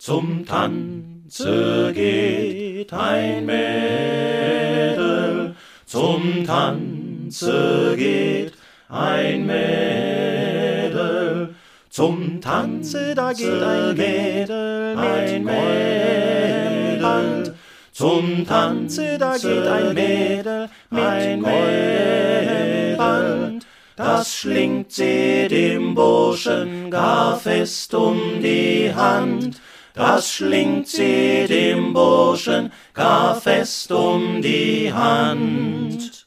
Zum Tanze geht ein Mädel, zum Tanze geht ein Mädel, zum Tanze da geht ein Mädel, ein Mädel, zum Tanze da geht ein Mädel, ein Mädel, das schlingt sie dem Burschen gar fest um die Hand, das schlingt sie dem Burschen gar fest um die Hand.